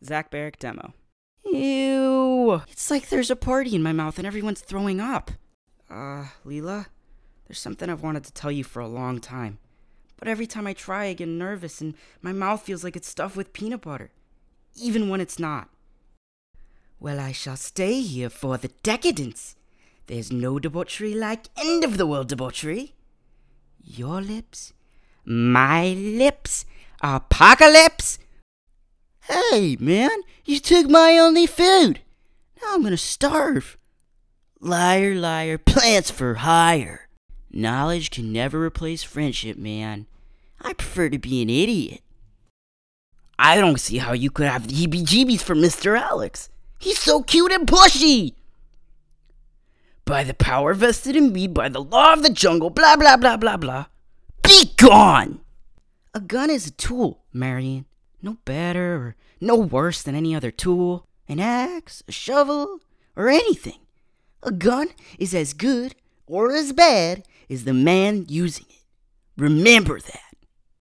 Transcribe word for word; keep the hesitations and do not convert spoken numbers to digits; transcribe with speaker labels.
Speaker 1: Zach Barrick demo. Ew! It's like there's a party in my mouth and everyone's throwing up. Uh, Leela? There's something I've wanted to tell you for a long time. But every time I try, I get nervous and my mouth feels like it's stuffed with peanut butter. Even when it's not. Well, I shall stay here for the decadence. There's no debauchery like end-of-the-world debauchery. Your lips, my lips, apocalypse. Hey, man, you took my only food. Now I'm gonna starve. Liar, liar, plants for hire. Knowledge can never replace friendship, man. I prefer to be an idiot. I don't see how you could have the heebie-jeebies for Mister Alex. He's so cute and pushy. By the power vested in me by the law of the jungle, blah, blah, blah, blah, blah. Be gone! A gun is a tool, Marion. No better or no worse than any other tool. An axe, a shovel, or anything. A gun is as good or as bad as the man using it. Remember that.